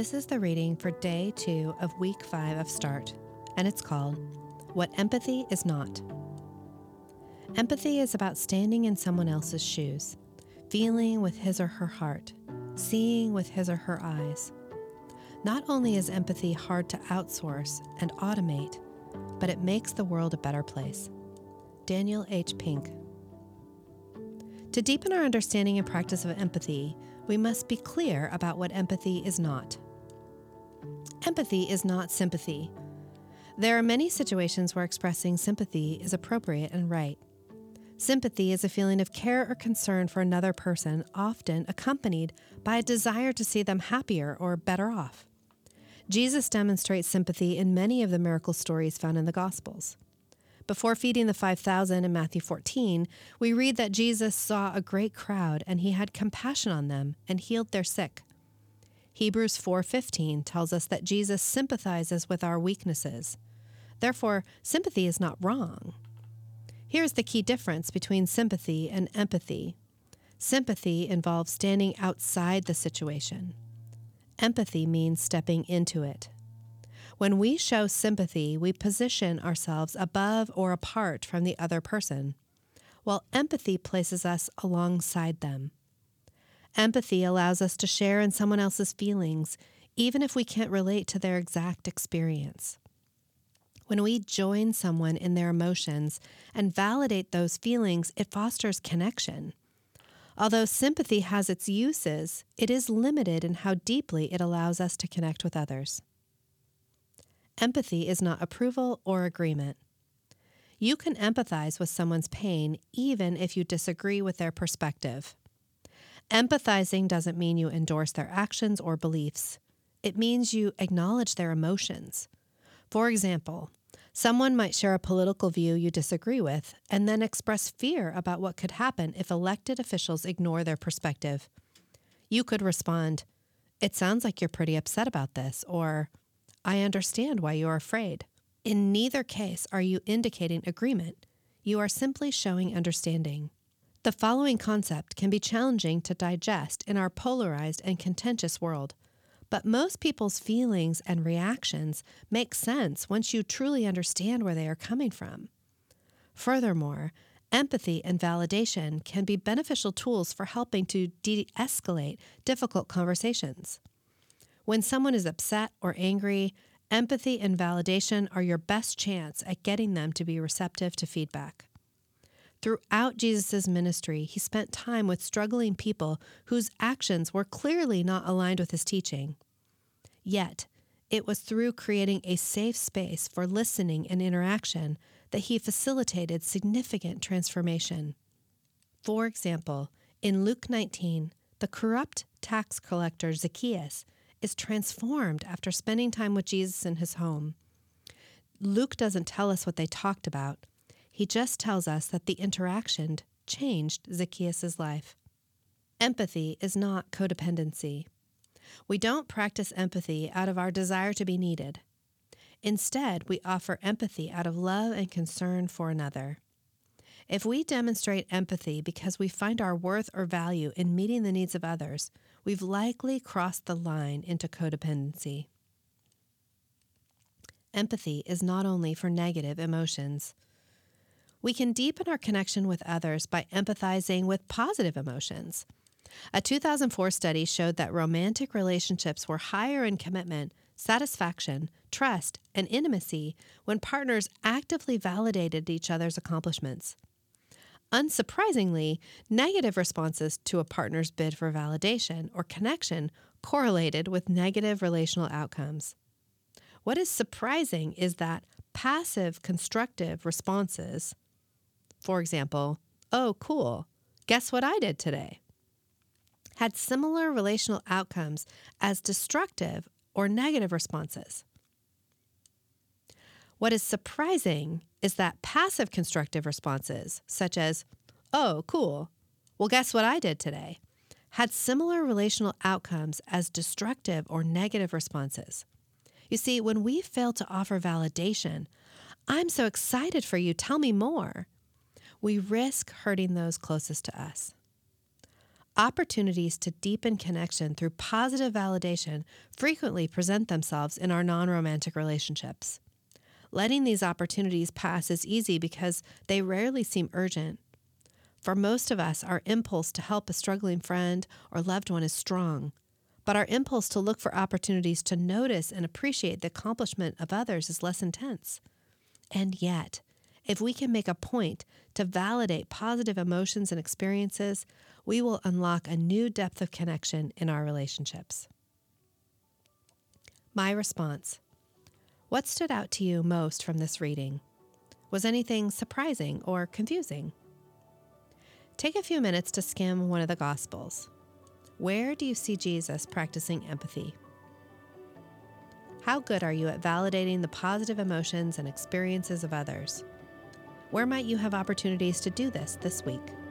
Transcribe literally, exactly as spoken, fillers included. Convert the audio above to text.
This is the reading for day two of week five of START, and it's called What Empathy Is Not. Empathy is about standing in someone else's shoes, feeling with his or her heart, seeing with his or her eyes. Not only is empathy hard to outsource and automate, but it makes the world a better place. Daniel H. Pink. To deepen our understanding and practice of empathy, we must be clear about what empathy is not. Empathy is not sympathy. There are many situations where expressing sympathy is appropriate and right. Sympathy is a feeling of care or concern for another person, often accompanied by a desire to see them happier or better off. Jesus demonstrates sympathy in many of the miracle stories found in the Gospels. Before feeding the five thousand in Matthew fourteen, we read that Jesus saw a great crowd and he had compassion on them and healed their sick. Hebrews four fifteen tells us that Jesus sympathizes with our weaknesses. Therefore, sympathy is not wrong. Here's the key difference between sympathy and empathy. Sympathy involves standing outside the situation. Empathy means stepping into it. When we show sympathy, we position ourselves above or apart from the other person, while empathy places us alongside them. Empathy allows us to share in someone else's feelings, even if we can't relate to their exact experience. When we join someone in their emotions and validate those feelings, it fosters connection. Although sympathy has its uses, it is limited in how deeply it allows us to connect with others. Empathy is not approval or agreement. You can empathize with someone's pain even if you disagree with their perspective. Empathizing doesn't mean you endorse their actions or beliefs. It means you acknowledge their emotions. For example, someone might share a political view you disagree with and then express fear about what could happen if elected officials ignore their perspective. You could respond, "It sounds like you're pretty upset about this," or "I understand why you're afraid." In neither case are you indicating agreement. You are simply showing understanding. The following concept can be challenging to digest in our polarized and contentious world, but most people's feelings and reactions make sense once you truly understand where they are coming from. Furthermore, empathy and validation can be beneficial tools for helping to de-escalate difficult conversations. When someone is upset or angry, empathy and validation are your best chance at getting them to be receptive to feedback. Throughout Jesus' ministry, he spent time with struggling people whose actions were clearly not aligned with his teaching. Yet, it was through creating a safe space for listening and interaction that he facilitated significant transformation. For example, in Luke nineteen, the corrupt tax collector Zacchaeus is transformed after spending time with Jesus in his home. Luke doesn't tell us what they talked about. He just tells us that the interaction changed Zacchaeus' life. Empathy is not codependency. We don't practice empathy out of our desire to be needed. Instead, we offer empathy out of love and concern for another. If we demonstrate empathy because we find our worth or value in meeting the needs of others, we've likely crossed the line into codependency. Empathy is not only for negative emotions. We can deepen our connection with others by empathizing with positive emotions. A two thousand four study showed that romantic relationships were higher in commitment, satisfaction, trust, and intimacy when partners actively validated each other's accomplishments. Unsurprisingly, negative responses to a partner's bid for validation or connection correlated with negative relational outcomes. What is surprising is that passive, constructive responses, for example, "Oh, cool, guess what I did today?" had similar relational outcomes as destructive or negative responses. What is surprising is that passive constructive responses, such as, "Oh, cool, well, guess what I did today?" had similar relational outcomes as destructive or negative responses. You see, when we fail to offer validation, "I'm so excited for you, tell me more," we risk hurting those closest to us. Opportunities to deepen connection through positive validation frequently present themselves in our non-romantic relationships. Letting these opportunities pass is easy because they rarely seem urgent. For most of us, our impulse to help a struggling friend or loved one is strong, but our impulse to look for opportunities to notice and appreciate the accomplishment of others is less intense. And yet, if we can make a point to validate positive emotions and experiences, we will unlock a new depth of connection in our relationships. My response. What stood out to you most from this reading? Was anything surprising or confusing? Take a few minutes to skim one of the Gospels. Where do you see Jesus practicing empathy? How good are you at validating the positive emotions and experiences of others? Where might you have opportunities to do this this week?